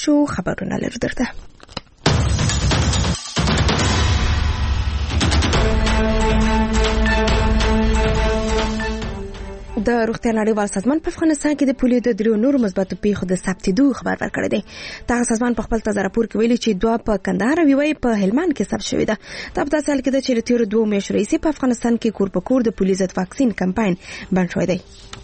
شو خبرونه لرو درته. د روغتیا نړیوال سازمان په افغانستان کې د پولیو د درو نورو مثبتو پیښو د ثبتېدو خبر ورکړی دی. دغه سازمان په خپل تازه راپور کې ویلي چې 2 په کندهار او 1 په هلمند کې ثبت شوې ده. دا په داسې حال کې ده چې د تېرو 2 میاشتو راهیسې په افغانستان کې کور په کور د پولیو ضد واکسین کمپاین بند شوی دی.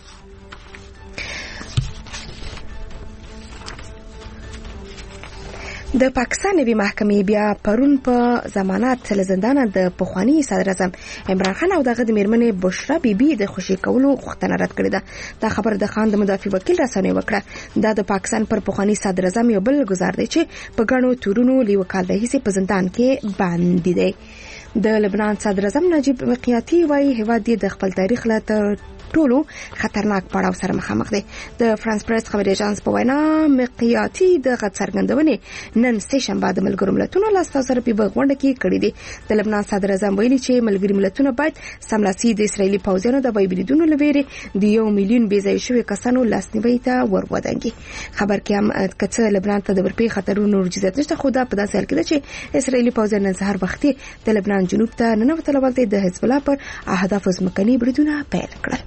د پاکستان نوي محکمې بیا پرون په ضمانت له زندانه د پخوانی صدر اعظم عمران خان او دغه د میرمنې بشرا بیبي د خوشي کولو غوښتنه رد کړې ده. دا خبر د خان د مدافع وکیل رسنیو وکړه. دا د پاکستان پر پخوانی صدر اعظم یو بل گزار دی چې په ګڼو تورونو لیو کال د هیڅ په زندان کې باندې دی. د لبنان صدر اعظم نجیب مقیاتی وايي هیواد د خپل تاریخ له ټولو خطرناک پړاو سره مخامخ دی. د فرانس پریس خبري اژانس په وینا مقیاتی د غټ څرګندونې نن سه شنبه د ملګرو ملتونو له سره په غونډه کې کړې دي. د لبنان صدر اعظم ویلي چې ملګري ملتونه باید سملاسي د اسرایلی پوځونو د بایبلیدونو لويري د 1 میلیون بيځای شوی کسانو لاسنیوي ته ورودانګي. خبر کې هم کڅه لبنان ته د ورپی خطرونو ورجزت نشته. خو دا په داسې حال کې ده چې اسرایلی پوځ نن سهار وختي د لبنان جنوب ته ننوتل ولته د حزب الله پر اهداف ځمکني بریدونه پیل کړل.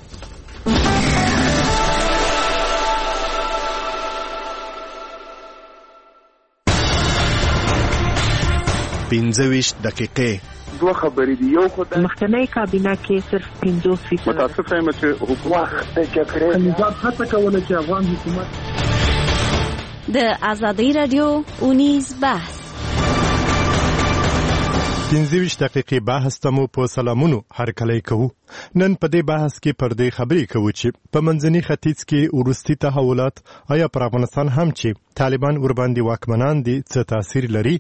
پنځه دقیقې دوه خبرې دي. یو خدای مخکنی کابینه کې صرف 50% متاسف یم چې حکومت د جګړې نظام هڅه کوله چې افغان حکومت د آزادۍ رادیو اونیز بحث 15 دقیقې بحث تمو په سلامونو هر کله کوو. نن په دې بحث کې پر دې خبرې کوو چې په منځني ختیځ کې ورستي تحولات آیا پر افغانستان هم چې طالبان ورباندې واکمنان دي څه تاثیر لري.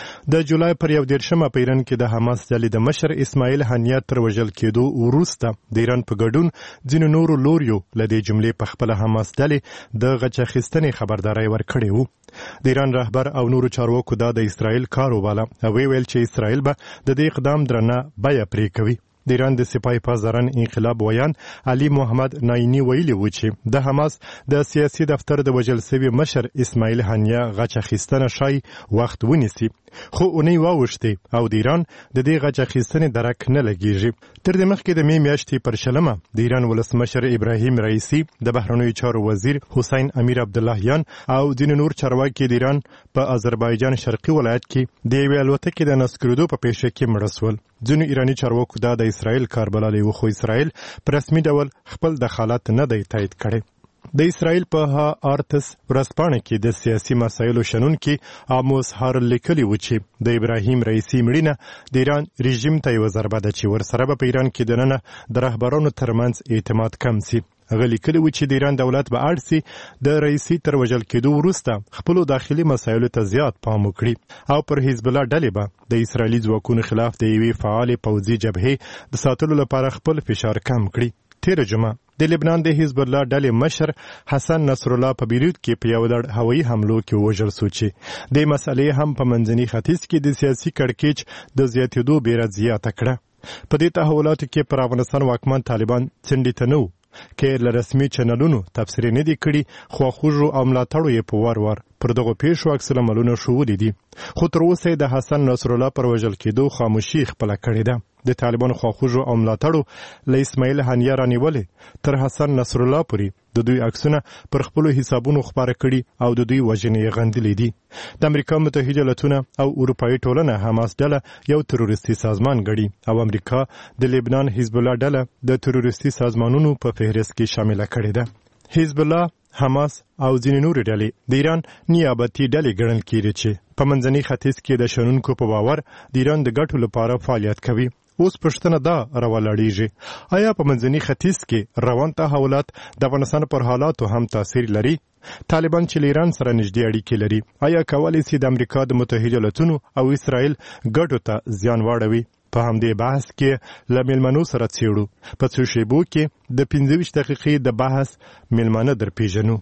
د جولای پر 1 په ایران کې د حماس ډلې د مشر اسماعیل هنیه تر وژل کېدو وروسته د ایران په ګډون ځینو نورو لوریو لدې جملې په خپل حماس ډلې د غچ اخیستنې خبرداري ورکړې وو. د ایران رهبر او نورو چارواکو دا د اسرائیل کار وباله او ویل چې اسرائیل به د دې اقدام درنه بیه پرې کوي. د ایران د سپای پاسداران انقلاب ویان علي محمد نایني ویلي و چې د حماس د سیاسي دفتر د وژل شوي مشر اسماعیل هنیه غچ اخیستنه شای وخت ونیسي. خو اونۍ واوښتې او د ایران د دې غچ اخیستنې درک نه لګیږي. تر دې مخکې د مې میاشتې پر شلمه د ایران ولسمشر ابراهیم رئیسی د بهرنیو چارو وزیر حسین امیر عبداللهیان او ځینو نور چارواکي د ایران په آذربایجان شرقي ولایت کې د یوې الوتکې د نسکرېدو په پیښه کې مړه شول. ځینو ایراني چارواکو دا د اسرائیل کار بللی و، خو اسرائیل په رسمي ډول خپل دخالت نه دی تایید کړی. د اسرائیل په آرتس ورځپاڼه کې د سیاسي مسایلو شنونکي آموس هارل لیکلي و چې د ابراهیم رئیسی مړینه د ایران رژیم ته یوه ضربه ده چې ورسره به په ایران کې دننه د رهبرانو ترمنځ اعتماد کم سي. هغه لیکلي و چې د ایران دولت به اړ سي د رئیسي تر وژل کېدو وروسته خپلو داخلي مسایلو ته زیات پام وکړي او پر حزب الله ډلې به د اسرائیلي ځواکونو خلاف د یوې فعالې پوځي جبهې د ساتلو لپاره خپل فشار کم کړي. تېره جمعه د لبنان د حزب الله ډلې مشر حسن نصر الله په بیروت کې په یو لړ هوایي حملو کې وژل شو چې د مسئلې هم په منځني ختیځ کې د سیاسي کړکېچ د زیاتېدو بیره زیاته کړه. په دې تحولاتو کې پر افغانستان واکمن طالبان څنډې ته نه و کې له رسمي چینلونو تبصرې نه دي کړي، خواخوږو او ملاتړو یې په وار وار پر دغو پیښو عکس العملونه ښودلي دي. خو تر اوسه د حسن نصر الله پر وژل کېدو خاموشي خپله کړې ده. د طالبانو خواخوږو او ملاتړو له اسماعیل هنیه رانیولې تر حسن نصر الله پورې د دوی عکسونه پر خپلو حسابونو خپاره کړي او د دوی وژنې یې غندلې دي. د امریکا متحده ایالتونه او اروپایي ټولنه حماس ډله یو تروریستي سازمان ګڼي او امریکا د لبنان حزب الله ډله د تروریستي سازمانونو په فهرست کې شامله کړې ده. حزب الله، حماس او ځینې نورې ډلې د ایران نیابتي ډلې ګڼل کېږي چې په منځني ختیځ کې د شنونکو په باور د ایران د ګټو لپاره فعالیت کوي. اوس پښتنه دا راولاړیږي، آیا په منځني ختیځ کې روان تحولات د افغانستان پر حالاتو هم تاثیر لري؟ طالبان چې له ایران سره نږدې اړیکې لري، آیا کولی شي د امریکا د متحده ایالتونو او اسرائیل ګټو ته زیان واړوي؟ په همدې بحث کې له میلمنو سره څېړو. په څو شیبو کې د 15 دقیقې د بحث میلمانه در پیژنو.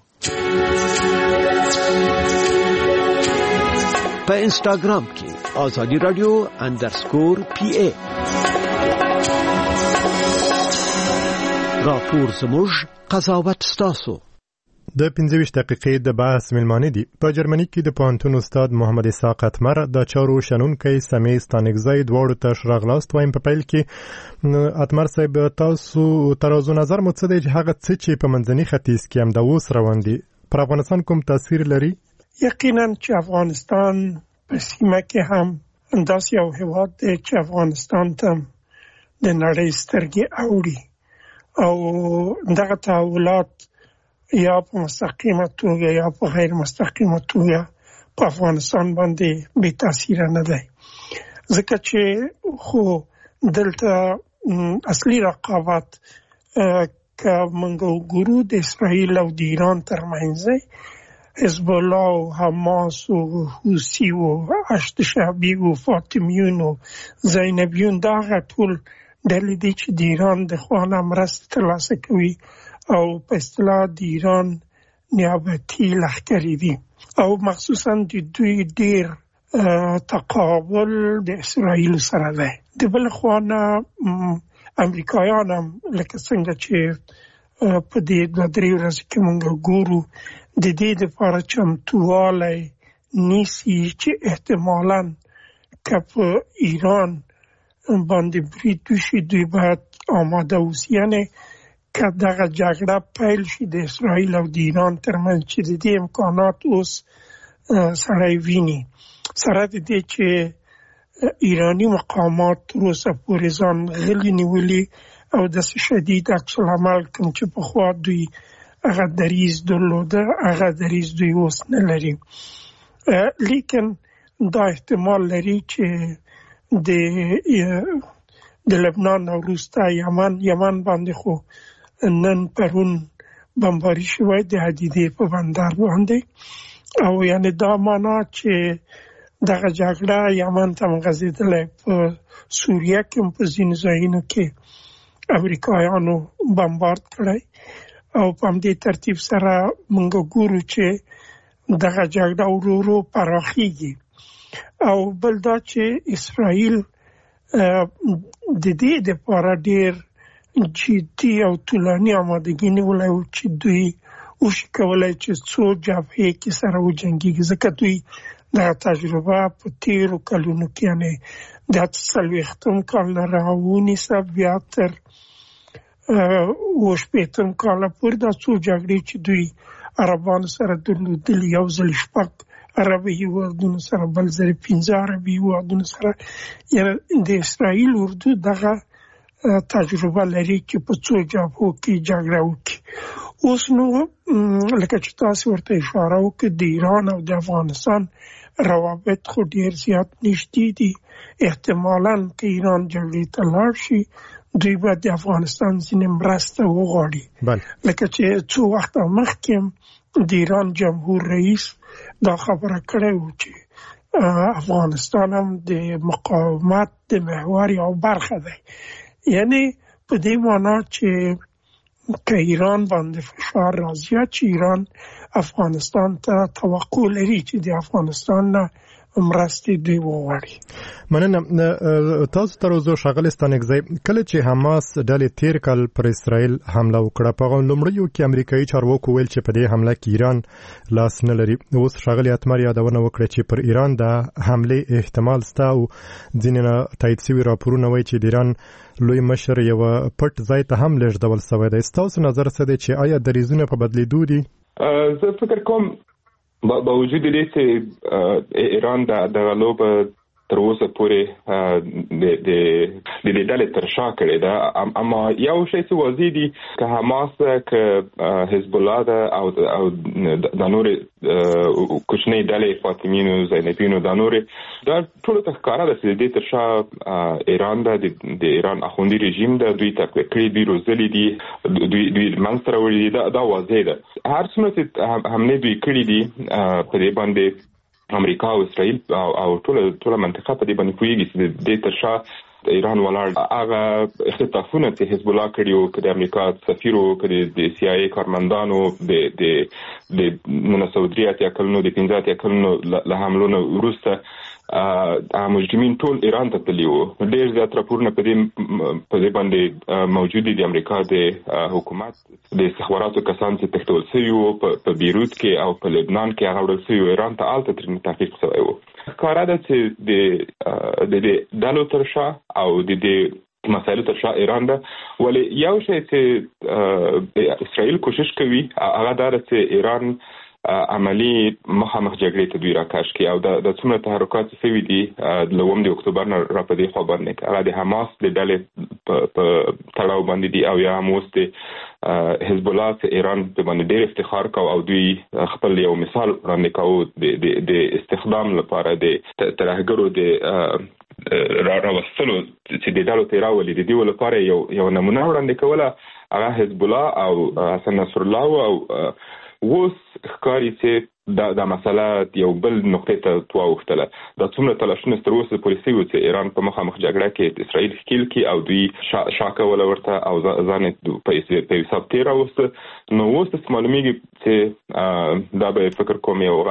په انسټاګرام کې آزادي رادیو _PA راپور زموږ قضاوت ستاسو. د 15 دقیقې د بحث ملمانه دي. په جرمني کې د پوهنتون استاد محمد اسحاق اتمر د چارو شنونکي سمې ستانګزای دواړو ته شراغلاست وایم. په پیل کې اتمر صاحب تاسو ترازو نظر مو څه دی چې هغه څه چې په منځني ختیځ کې هم د اوس روان دي پر افغانستان کوم تاثیر لري؟ یقینا چې افغانستان په سیمه کې هم داسې یو هېواد دی چې افغانستان ته د نړۍ سترګې اوړي او دغه تحولات یا په مستقیمه توګه یا په غیر مستقیمه توګه په افغانستان باندې بې تاثیره نه دی، ځکه چې خو دلته اصلي رقابت که موږ وګورو د اسرائیل او د ایران ترمنځ حزب الله او حماس او حوثي او هشت شعبي او فاطمیون او زینبیون دا ټول ډلې دي چې د ایران د خوا نه مرسته ترلاسه کوي او په اصطلاح د ایران نیابتي لښکرې دي او مخصوصا د دوی ډیر تقابل د اسرائیل سره دی. د بل خوا نه امریکایان هم لکه څنګه چې په دې 2-3 ورځې کې موږ ګورو د دې لپاره چمتووالی نیسي چې احتمالاً که په ایران باندې برید وشي دوی باید آماده اوسي، یعنی که دغه جګړه پیل شي د اسرائیل او د ایران ترمنځ چې د دې امکانات اوس سړی ویني، سره د دې چې ایرانی مقامات تر اوسه پورې ځان غلي نیولي او داسې شدید عکس العمل کوم چې پخوا دوی هغه دریځ درلوده هغه دریځ دوی اوس نه لري. لیکن دا احتمال لري چې د لبنان او وروسته یمن باندې خو نن پرون بمباري شوی د حدیدې په بندر باندې او یعنی دا معنا چې دغه جګړه یمن ته مغځېدلی، په سوریه کې په ځینو ځایونو کې امریکایانو بمبارد کړی او په همدې ترتیب سره موږ ګورو چې دغه جګړه ورو ورو پراخیږي. او بل دا چې اسرائیل د دې لپاره ډیر جدي او طولاني آمادګي نیولې و چې دوی وشي کولای چې څو جبهې کې سره وجنګېږي، ځکه دوی دا تجربه په تیرو کلونو کې یعنی د 40 کال نه راونیسه بیا تر 80 کال پورې دا څو جګړې چې دوی عربانو سره درلودلې، یو ځل 6 عربي هیوادونو سره، بل ځل 15 عربي هیوادونو سره، یعنی د اسرائیل اردو دغه تجربه لري چې په څو جبهو کې جګړه وکړي. اوس نو لکه چې تاسو ورته اشاره وکړه د ایران او د افغانستان روابط خو ډیر زیات نږدې دي، احتمالاً که ایران جګړې ته لاړ شي دوی به د افغانستان ځینې مرسته وغواړي، لکه چې څو وخت مخکې د ایران جمهور رئیس دا خبره کړې و چې افغانستان هم د مقاومت د محور یو برخه دی، یعنی په دې معنا چې که ایران باندې فشار راځي چې ایران افغانستان ته توقع لري چې د افغانستان نه مرستې دوی وغواړي. مننه. تاسو تر اوسه ښاغلی ستانکزی، کله چې حماس ډلې تیر کال پر اسرائیل حمله وکړه په لومړیو کې امریکایي چارواکو ویل چې په دې حمله کې ایران لاس نه لري. اوس ښاغلی اتمر یادونه وکړه چې پر ایران د حملې احتمال شته او ځینې تایید شوي راپورونه وایي چې د ایران لوی مشر یو پټ ځای ته هم لېږدول شوی دی. ستاسو نظر څه دی چې آیا دریځونه په بدلیدو دي؟ زه فکر کوم با وجود دې چې ایران د غلو په تر اوسه پورې د ډلې تر شا کړې ده، اما یو شی چې واضح دي که حماس که حزب الله ده او د نور کوچنۍ ډلې فاطمیینو زینبیینو دا نور دا ټول ته ښکاره ده چې دې تر شا ایران ده، د ایران اخوندي رژیم ده، دوی تقویه کړي دي، روزلي دي، دوی منځته راوړي دي، دا واضح ده. هر څومره چې حملې دوی کړي دي په دې باندې امریکا او اسرائیل او ټول منطقه په دې باندې پوهیږي چې د تر شا د ایران ولاړ هغه اختطافونه چې حزب الله کړي او که د امریکا سفیرو که د سی آی ای کارمندانو د 1983 کلونو د 15 کلونو له حملو نه وروسته مجرمین ټول ایران ته تللي وو. ډېر زیات راپورونه په دې باندې موجود دي. د امریکا د حکومت د استخباراتو کسان چې تښتول شوي وو په بیروت کې او په لبنان کې هغه وړل شوي ایران ته هلته ترېنه تحقیق شوی وو. ښکاره ده چې د ډلو تر شا او د مسایلو تر شا ایران ده. ولې یو شی چې اسرائیل کوشش کوي هغه دا ده چې ایران عملی مخامخ جګړې ته دوی راکاش کړي او د څومره تحرکات شوي دي د 9 اکتوبر نه را په دې خوا باندې هغه د حماس د ډلې په تړاو باندې دي او یا هم اوس د حزب الله چې ایران په باندې ډېر افتخار کوي او دوی خپل یو مثال وړاندې کوي د استخدام لپاره د ترهګرو د راوستلو چې د ډلو ته راولي د دې لپاره یو نمونه وړاندې کوله هغه حزب الله او حسن نصر الله او اوس ښکاري چې دا مسله یو بل نقطې ته واوښتله. دا څومره تلاشونه تر اوسه پورې شوي چې ایران په مخامخ جګړه کې اسرائیل ښکیل کړي او دوی شا کوله ورته او ځان یې په حساب تېراوسته. نو اوس داسې معلومېږي چې دا به فکر کوم یو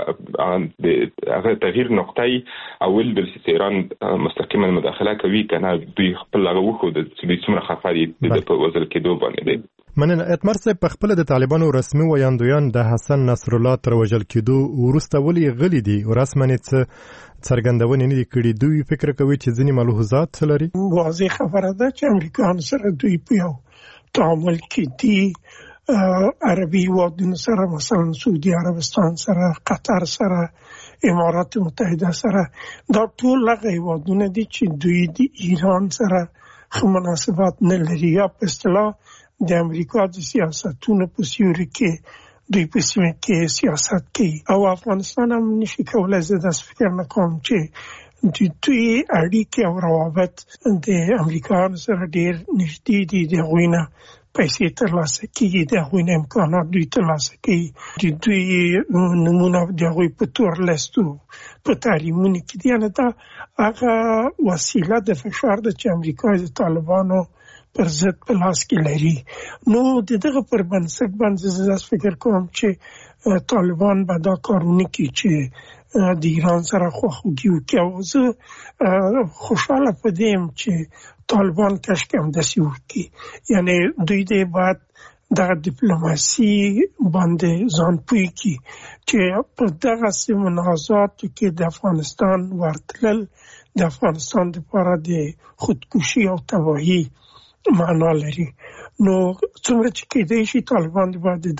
هغه تغییر نقطه وي او ولیدل شي چې ایران مستقیما مداخله کوي که نه دوی خپل هغه وښوده چې دوی څومره خفه دي په وژل کېدو باندې دی. مننه. اتمر صاحب په خپل د طالبانو رسمي ویاندویان د حسن نصر الله تر وژل کېدو وروسته ولې غلي دي او رسماً څه څرګندونې نه دي کړي؟ دوی فکر کوي چې ځینې ملحوظات لري. واضح خبره ده چې امریکایان سره دوی په یو تعامل کې دي. عربي هیوادونو سره مثلا سعودي عربستان سره، قطر سره، امارات متحده سره، دا ټول هغه هیوادونه دي چې دوی د ایران سره ښه مناسبات نه لري یا په اصطلاح د امریکا د سیاستونو په سیوري کې دوی په سیمه کې سیاست کوي. او افغانستان هم نشي کولای زه داسې فکر نه کوم چې دوی اړیکې او روابط د امریکایانو سره ډېر نږدې دي. د هغوی نه پیسې ترلاسه کېږي، د هغوی نه امکانات دوی ترلاسه کوي، د دوی نمونه د هغوی په تور لستو په تعلیمونو کې دي. یعنې دا هغه وسیله د فشار ده چې امریکا د طالبانو پر ضد په لاس کې لري. نو د دغه پر بنسټ باندې زه فکر کوم چې طالبان به دا کارونه کوي چې د ایران سره خواخوږي وکړي. او زه خوشحاله په دې یم چې طالبان کاشکې همداسې وکړي. یعنې دوی دې باید دغه ډیپلوماسي باندې ځان پوه کړي چې په دغسې منازعاتو کې د افغانستان ورتلل د افغانستان لپاره د خودکشي او تباهي معنا لري. نو څومره چې کېدای شي طالبان باید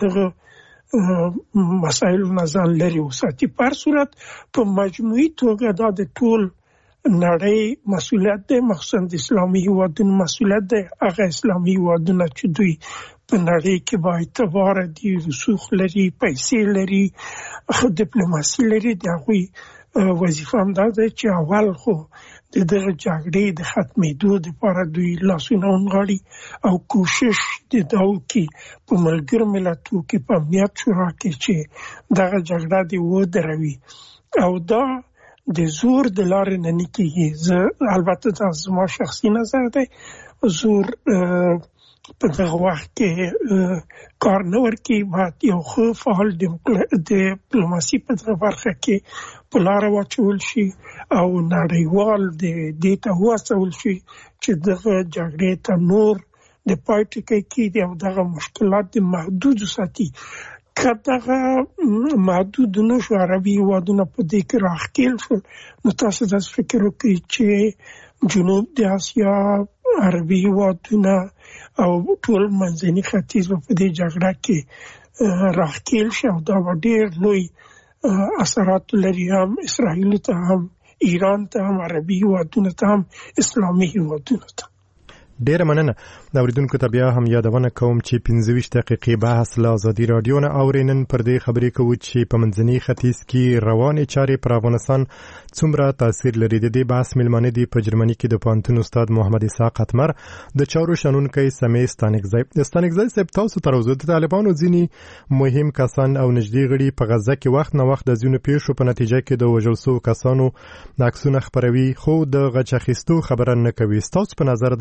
دغه مسایلو نه ځان لرې وساتي. په هر صورت په مجموعي توګه دا د ټول نړۍ مسؤلیت دی، مخصوصا د اسلامي هیوادونو مسؤلیت دی. هغه اسلامي هیوادونه چې دوی په نړۍ کې با اعتباره دي، رسوخ لري، پیسې لري، ډیپلوماسي لري، د هغوی وظیفه هم دا ده چې اول خو د دغه جګړې د ختمېدو لپاره دوی لاسونه ونغاړي او کوشش د دا وکړي په ملګرو ملتونو کې په امنیت شورا کې چې دغه جګړه دې ودروي. او دا د زور د لارې نه نه کېږي. البته دا زما شخصي نظر دی. زور په دغه وخت کې کار نه ورکوي. باید یو ښه فعال ډیپلوماسي په دغه برخه کې په لاره واچول شي او نړیوال دې ته وهڅول شي چې دغه جګړې ته نور د پای ټکی کېږدي او دغه مشکلات د محدود ساتي. که دغه محدود نه شو، عربي هیوادونه په دې کې راښکېل شول، نو تاسو داسې فکر وکړئ چې جنوب د اسیا عربي هیوادونه او ټول منځني ختیځ په دې جګړه کې راښکېل شي او دا به ډېر لوی اثرات لري، هم اسرائیل ته، هم ایران ته، هم عربي هیوادونو ته، هم اسلامي هیوادونو ته. ډیره مننه. د اوریدونکو ته بیا هم یادونه کوم چې 25 دقیقې بحث له ازادي رادیو نه اورینن پر دې خبرې کوو چې په منځني ختیځ کې روانې چارې پر افغانستان څومره تاثیر لري. د دې بحث ملمنې دي په جرمني کې د پوهنتون استاد محمد اسحاق اتمر، د چارو شنونکی سمیع ستانکزی صاحب. تاسو تر اوسه د طالبانو ځینې مهم کسان او نږدې غړي په غزه کې وخت نه وخت د ځینو پیښو په نتیجه کې د وژل شوو کسانو عکسونه خپروي، خو د غچ اخیستو خبره نه کوي. تاسو په نظر دا غندنې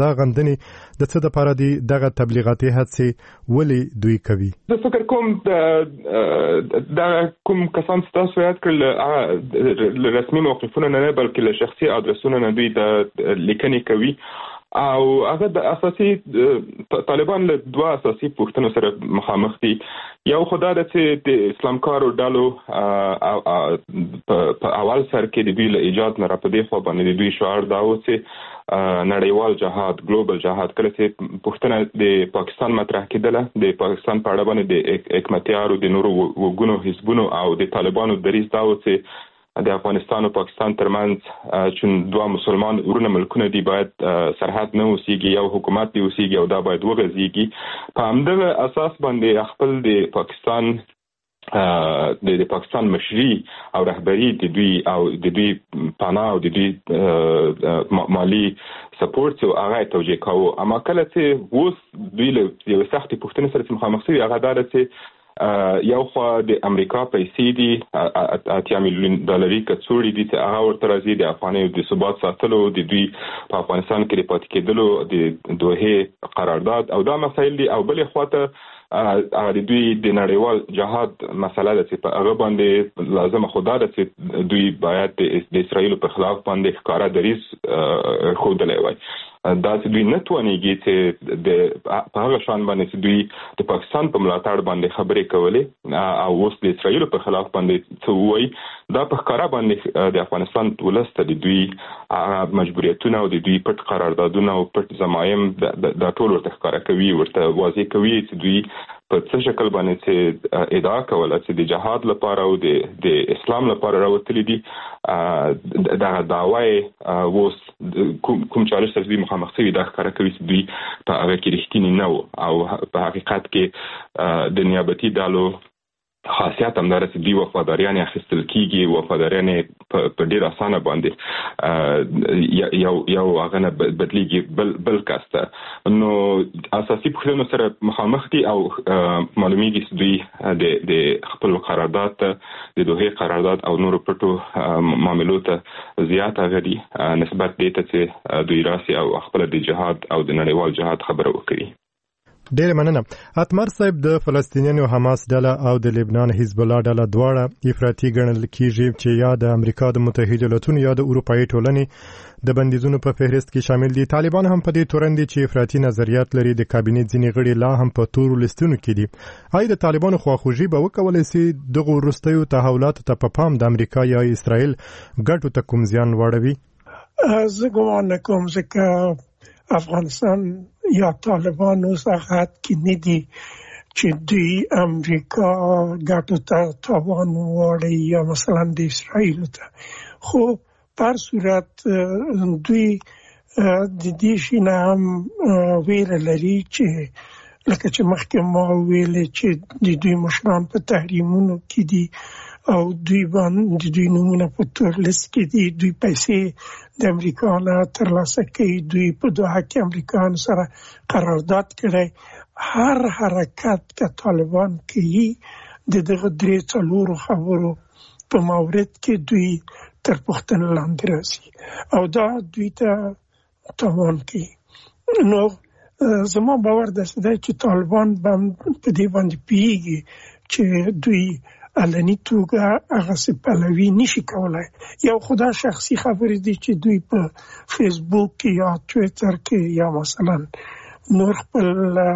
ټولنې د څه لپاره دي دغه تبلیغاتي هڅې ولې دوی کوي؟ زه فکر کوم دا کوم کسان تاسو یاد کړل رسمي موقفونه نه بلکې له شخصي ادرسونو نه دوی د لیکنې کوي او هغه د اساسي طالبان له دوه اساسي پوښتنو سره مخامخ دي. یو خدای د چې د اسلام کارو ډالو په اول سر کې د دوی له ایجاد نه را پدې خو باندې دوی شعار دا و چې نړیوال جهاد ګلوبل جهاد کله چې پښتنه د پاکستان مطرح کېدله د پاکستان په اړه باندې د حکمتیارو د نورو وګونو حزبونو او د طالبانو دریځ دا و چې د افغانستان او پاکستان ترمنځ چې دوه مسلمان ورونه ملکونه دي باید سرحد نه اوسېږي یو حکومت دی اوسېږي او دا باید وغځېږي. په همدغه اساس باندې خپل د پاکستان د پاکستان مشري او رهبری د دوی پناه او د دوی مالی سپورت او هغه توجیه کاوه. اما کله چې اوس دوی له یو سختي پوښتنې سره مخامخ شوي هغه دا چې یو خو د امریکا پیسې دي 8 میلیون ډالري کڅوړي دي چې هغه ورته راځي د افغاني د ثبات ساتلو د دوی په افغانستان کې پاتې کېدلو د دوه قرارداد او دا مسایل دي او بلې خواته د دوی د نړیوال جهاد مسله ده چې په هغه باندې لازم خدا ده چې دوی باید د اسرائیل په خلاف باندې ښکارا دریځ ښودلی وای. دا چې دوی نه توانېږي چې په هغه شان باندې چې دوی د پاکستان په ملاتړ باندې خبرې کولې او اوس د اسرائیل په خلاف باندې څه وایي دا په ښکارا باندې د افغانستان ولس ته د دوی مجبوریتونه او د دوی پټ قراردادونه او پټ ضمایم دا ټول ورته ښکارا کوي ورته واضح کوي چې دوی په څه شکل باندې چې ادعا کوله چې د جهاد لپاره او د اسلام لپاره راوتلي دي دا دعوی اوس کوم چالش سره دوی مخامخ شوي دا ښکاره کوي چې دوی په هغه کې رښتیني نه وو او په حقیقت کې د نیابتي ډلو خاصیت هم دا چې دوی وفاداریان اخیستل کیږي وفاداریان په ډیر اسانه باندې یو هغه نه بدلیږي بل کاسته نو اساسي پوښتنو سره مخامخ دي او معلومیږي چې دوی د خپل قرارداد د دوه قرارداد او نورو پټو معاملو ته زیات غدي نسبت دي ته چې دوی راسي او خپل د جهاد او د نړیوال جهاد خبره وکړي. ډېر مننه. اتمر صاحب د فلسطینیانو حماس ډله او د لبنان حزب الله ډله دواړه افراطي ګڼل کیږي چې یا د امریکا د متحده ایالاتونو یا د اروپایي ټولنې د بندیزونو په فهرست کې شامل دي. طالبان هم په دې تورن دي چې افراطي نظریات لري. د کابینې ځینې غړي لا هم په تورو لیستونو کې دي. آیا د طالبانو خواخوږي به وکولای شي دغه وروستیو تحولاتو ته په پام د امریکا یا اسرائیل ګټو ته کوم زیان واړوي؟ زه ګومان نه کوم ځکه افغانستان یا طالبان اوس هغه کې نه دي چې دوی امریکا ګټو ته تاوان واړي یا مثلا د اسرائیل ته خو پر صورت دوی د دې شینه هم ویل لري چې لکه چې مخکې ما ویل چې د دوی مشران په تحریمونو کې دي او دوی باندې دوی نمونه په تور لیست کې دي دوی پیسې د امریکا نه ترلاسه کوي دوی په دوحه کې امریکایان سره قرارداد کړی هر حرکت که طالبان کوي د دغه درې څلورو خبرو په مورد کې دوی تر پوښتنې لاندې راځي او دا دوی ته تاوان کوي. نو زما باور داسې دی چې طالبان به په دې باندې پوهېږي چې دوی علني توګه هغه څه پلوي نشي کولای. یو خدا شخصي خبرې دي چې دوی په فیسبوک کې یا ټویټر کې یا مثلا نور خپل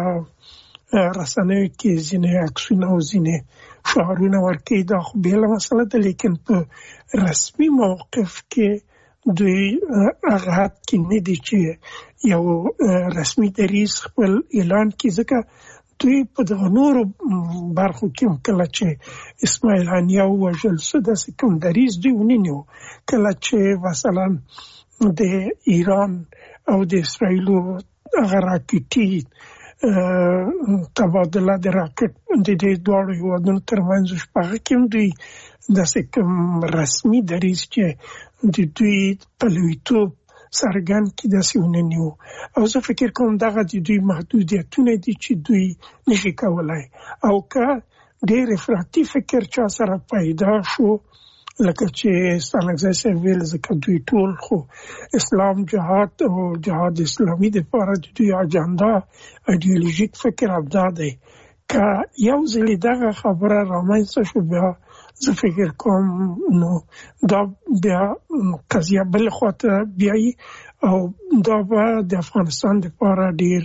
رسنیو کې ځینې عکسونه او ځینې شعارونه ورکوي دا خو بېله مسله ده لیکن په رسمي موقف کې دوی هغه حد کې نه دي چې یو رسمي دریځ خپل اعلان کړي ځکه دوی په دغه نورو برخو کې کله چې اسماعیل هنیه ووژل شو داسې کوم دریځ دوی ونیو کله چې مثلا د ایران او د اسرائیلو هغه راکټي تبادله د راکټ د دې دواړو هیوادونو ترمنځ شپږ کې دوی داسې کوم رسمي دریځ چې د دوی پلویتوب سرګن کې داسې ونیو او زه فکر کوم دغه د دوی محدودیتونه دي چې دوی نشي کولای او که ډېر افراطي فکر چا سره پیدا شو لکه چې ستانګزه سویل زکه دوی ټول خو اسلام جهاد او جهاد اسلامي د لپاره د دوی اجنډا ایدئولوژیک فکر ابدا دی که یو ځل دغه خبره رامنځته شو بیا زه فکر کوم نو دا بیا قضیه بل خواته بیایي او دا به د افغانستان د لپاره ډیر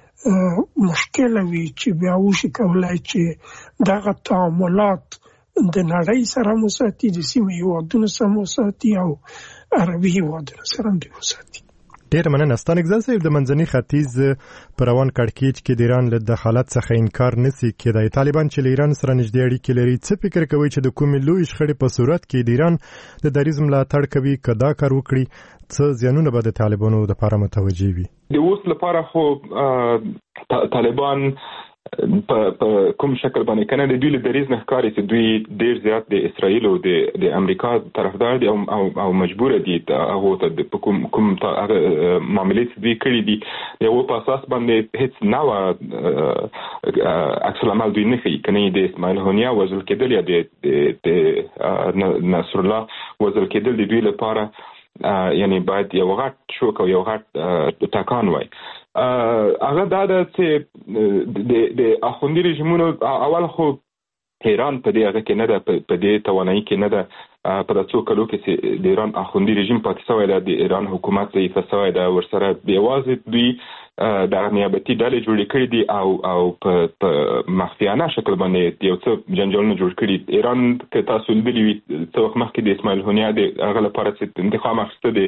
مشکل وي چې بیا وشي کولای چې دغه تعاملات د نړۍ سره مساتی د سیمې هیوادونو سره مساتی او عربي هیوادونو سره هم مساتی. ډیر مننه. ستانګزه صاحب د منځني ختیځ په روان کړکېچ کې د ایران له دخالت څخه انکار نشي کېدای. طالبان چې له ایران سره نږدې اړیکې لري څه فکر کوي چې د کومې لوی شخړې په صورت کې د ایران د دریځ ملاتړ کوي کدا کار وکړي څه زیانونه به د طالبانو لپاره متوجي وي؟ د اوس لپاره خو طالبان په کوم شکل باندې کنه د دوی له دریځ نه ښکاري چې دوی ډیر زیات د اسرائیل او د امریکا طرفدار دي او مجبور دي هغه ته په کوم معاملې چې دوی کړی دي یو په اساس باندې هیڅ نو عکس العمل دوی نه کوي کنه د اسماعیل هونیا وزل کېدل یا د نصر الله وزل کېدل د دوی لپاره یعنی باید یو غټ شوک او یو غټ ټاکان وای. هغه دا چې د اخوندي رژیمونو اول خو ایران په دې هغه کې نه ده په دې توانایي کې نه ده په داسو کلو کې چې د ایران اخوندي رژیم پاتې شوی دی د ایران حکومت ضعیف شوی دی ورسره بیوازې دوی د نیابتي ډلې جوړې کړې دي او په مخفیانه شکل باندې یو څه جنجالونه جوړ کړي. ایران که تاسو لیدلي وي څه وخت مخکې د اسماعیل هونیا د هغه لپاره چې انتقام اخیسته دی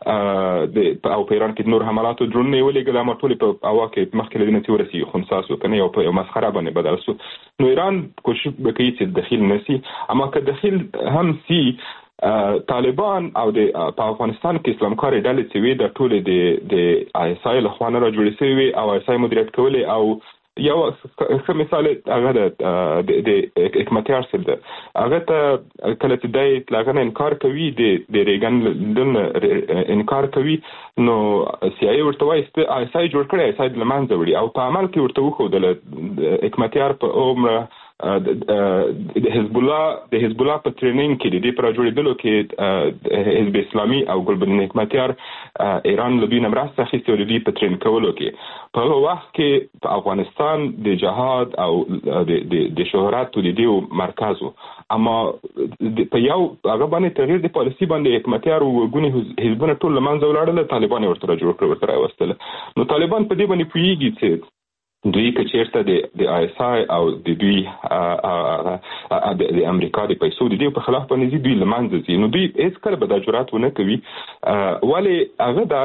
او په ایران کې نور حملاتو ډرون نه ولېږل اما ټولې په هوا کې مخکې له دې نه چې ورسېږي خنثی شو کنه یو مسخره باندې بدل شو. نو ایران کوشش وکړي چې دخیل نشي اما که دخیل هم سي طالبان او په افغانستان کې اسلامکاري ډلې چې وي د ټولې د آی اس آی له خوا نه راجوړې شوي او آی اس آی مدیریت کولی او یو ښه مثال هغه د حکمتیار صاحب ده هغه ته کله چې دی هغه نه انکار کوي د ریګن دلته انکار کوي نو سی آی ورته وایي آی اس آی جوړ کړی آی اس آی د لمنځه وړي او په عمل کې ورته وښودله حکمتیار په عمره د حزب الله په ټریننګ کې د دې پر جوړېدلو کې حزب اسلامي او ګلبدین حکمتیار ایران له دوی نه مرسته اخیستې او د دوی په ټرین کولو کې په هغه وخت کې په افغانستان د جهاد او د شهرت د دې مرکز اما په یو هغه باندې تغییر د پالیسي باندې حکمتیار او ګونی حزبونه ټول لمنځه ولاړل طالبان ورته جوړ کړ ورته راوستل. نو طالبان په دې باندې پوهیږي چې دوی که چیرته د آی اس آی او د دوی د امریکا د پیسو د دې په خلاف باندې دوی لمنځه ځي نو دوی هیڅ کله به دا جرأت ونه کوي ولې هغه دا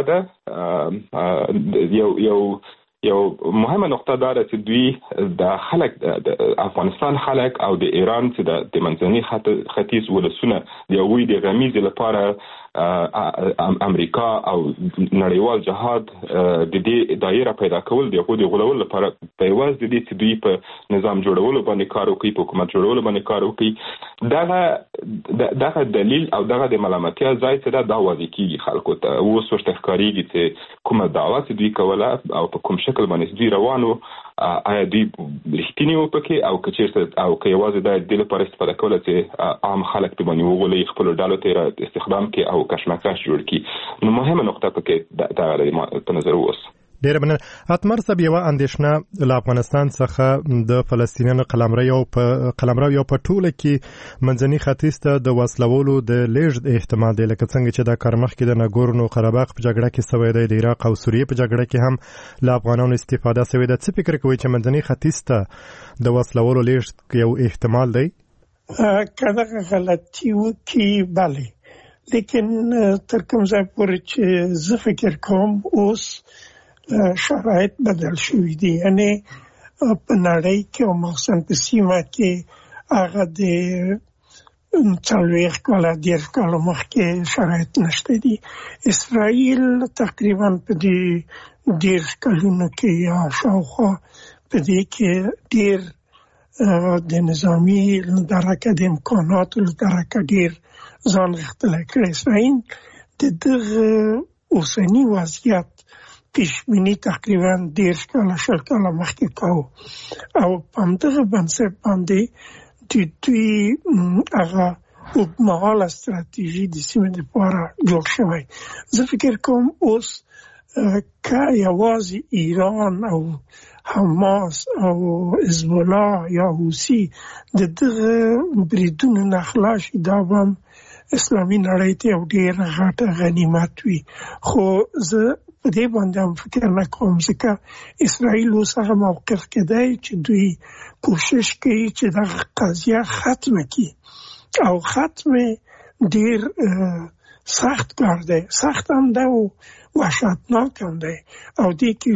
ده یو مهمه نقطه دا ده چې دوی د خلک د افغانستان خلک او د ایران چې د منځني ختیځ ولسونه د یوې د غمیزې لپاره امریکا او نړیوال جهاد د دې دایره پیدا کول د خو د غولول لپاره په واز د دې چې دوی په نظام جوړولو باندې کار کوي په حکومت جوړولو باندې کار کوي دغه دلیل او دغه د ملامتیا ځای څه دا واضح کیږي خلکو ته اوس ورته ښکارېږي چې کومه دعوه چې دوی کوله او په کوم شکل باندې دوی روانو آیا دوی رښتینی و پکې او که چیرته او که یوازې د دې لپاره استفاده کوله چې عام خلک په باندې وغولي خپل ډالو ته استخدام کې او کشمکش جوړ کړي. نو مهمه نقطه پکې دا په نظر اوس ډیر مننه. اتمر صاحب یو اندېښنه له افغانستان څخه د فلسطینیانو قلمرو په ټوله کې منځني ختیځ ته د وسلولو د لیږد احتمال دی لکه څنګه چې دا کار مخکې د ناګورنو قرهباغ په جګړه کې سوی دی د عراق او سوریې په جګړه کې هم له افغانانو استفاده سوی ده. څه فکر کوئ چې منځني ختیځ ته د وسلولو لیږد یو احتمال دی؟ که دغه غلطي وکړي بله لیکن تر کوم ځای پورې چې زه فکر کوم اوس شرایط بدل شوی دي یعنی په نړۍ کې او مخصوصا په سیمه کې هغه د 40 کاله 10 کاله مخکې شرایط نشته دي. اسرائیل تقریبا په دې 10 کلونو کې یا شاوخوا په دې کې ډیر د نظامی درکه د امکاناتو درکه ډیر ځان غښتلی کړی. اسرائیل د دغه اوسني وضعیت پیشبینی تقریبا 10 کاله 20 کاله مخکې کاوه او په همدغه بنسټ باندې دوی هغه اوږدمهاله ستراتیژي د سیمې لپاره جوړ شوی. زه فکر کوم اوس که یوازې ایران او حماس او حزب الله یا حوثي د دغه بریدونو نه خلاص شي، دا به اسلامي نړۍ ته یو ډېر غټه غنیمت وي. خو زه په دې باندې هم فکر نه کوم، ځکه اسرائیل اوس هغه موقف کې دی چې دوی کوشش کوي چې دغه قضیه ختمه کړي، او ختمه ډېر سخت کار دی، سخت هم دی او وحشتناک هم دی، او دې کې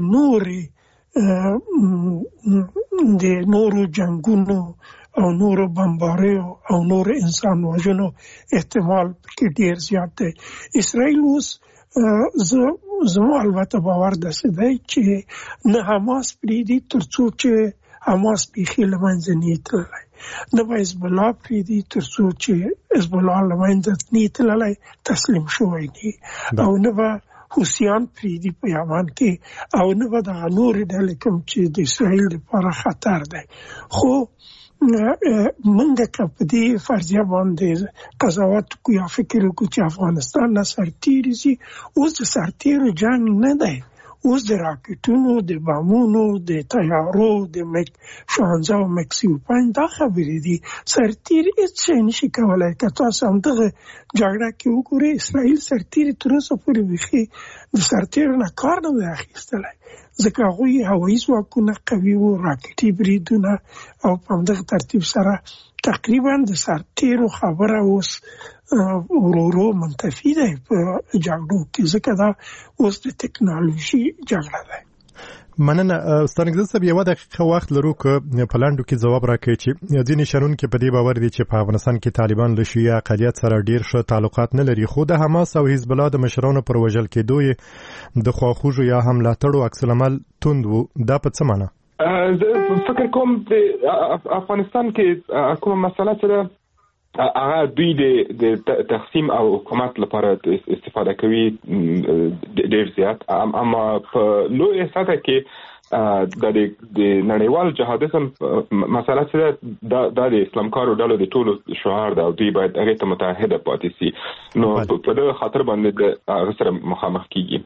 د نورو جنگونو او نورو بمباریو او نورو انسان وژنو احتمال کې ډېر زیات دی. اسرائیل اوس زما البته باور داسې دی چې نه حماس پرېږدي تر څو چې حماس بیخي له منځه نه وي تللی، نه به حزب الله پرېږدي تر څو چې حزب الله له منځه نه وي تللی، تسلیم شوی نه وي، او نه به حوثیان پرېږدي په یمن کې، او نه به دغه نورې ډلې کوم چې د اسرائیل لپاره خطر دی. خو منګه که په دې فرضیه باندې قضاوت کو یا فکر وکړو چې افغانستان نه سرتیري شي، اوس د سرتیرو جنګ نه دی، اوس د راکټونو، د بمونو، د تیارو، د شانزه او مکسیو 5 دا خبرې دي. سرتیر هیڅ شی نشي کولی. که تاسو همدغه جګړه کې وګورئ، اسرائیل سرتیري تر اوسه پورې بیخي د سرتیرو نه کار نه دی اخیستلی، ځکه هغوی هوایي ځواکونه قوي وو، راکټي بریدونه، او په همدغه ترتیب سره تقریبا د سرتیرو خبره اوس ورو منتفي دی په جګړو کې، ځکه دا اوس د ټکنالوژي جګړه ده. مننه استاد نګزل صاحب، یو دقیقه وخت لرو که په لاندو کې ځواب راکړئ چې ځینې شنونکي په دې باور دي چې په افغانستان کې طالبان له شیعه اقلیت سره ډیر ښه تعلقات نه لري، خو د حماس او حزب الله د مشرانو پر وژل کېدو یې د خواخوږو یا هم ملاتړو عکس العمل توند و. دا په څه معنی؟ فکر کوم د افغانستان کې کومه مسله چې هغه دوی د تقسیم او حکومت لپاره استفاده کوي ډېر زیات، اما په لوی سطح کې د نړیوال جهادیزم مسله چې د اسلامکارو ډلو د ټولو شعار ده او دوی باید هغه ته متحد پاتې شي، نو په دغه خاطر باندې هغه سره مخامخ کیږي،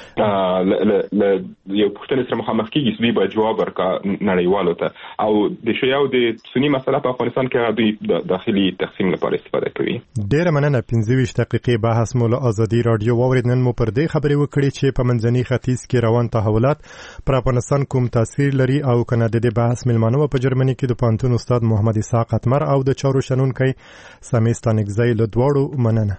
یو پوښتنه سره مخامخ کیږي، دوی باید جواب ورکړي نړیوالو ته، او د شیعه د سنی مسله په افغانستان کې دوی د داخلي تقسیم لپاره استفاده کوي. ډیره مننه. 25 دقیقې بحث مو له ازادي رادیو واورید. نن مو پر دې خبرې وکړې چې په منځني ختیځ کې روان تحولات پر افغانستان کوم تاثیر لري، او کنه د دې بحث ملمنو په جرمني کې د پانتون استاد محمد اسحاق اتمر او د چارو شنونکي سمیستا نګزی له دواړو مننه.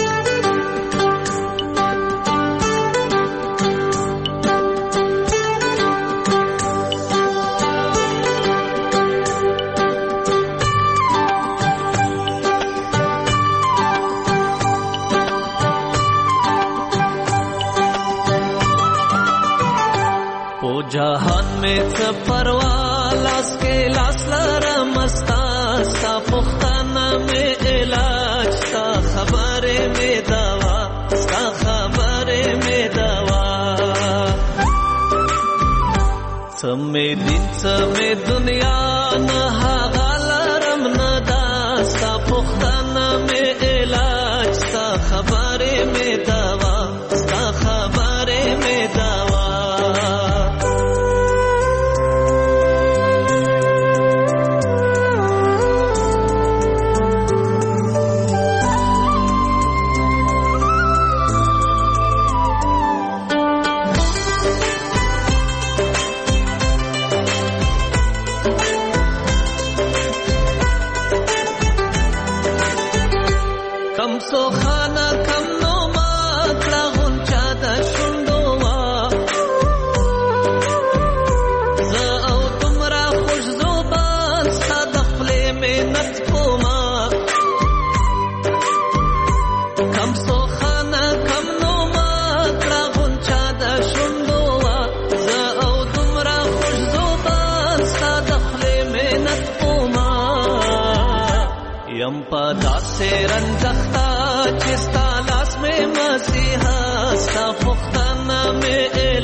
जहान में सफरवा लास के लास लरमस्ता सा पुख्ताना में इलाज सा खबरे में दवा सा खबरे में दवा समय दिन समय दुनिया न हागालरम नदा सा पुख्ताना में इलाज सा खबरे में दवा सा खबरे में दवा से रंजख्ता चिस्ता लास में मसीहा सा पुख्ताना में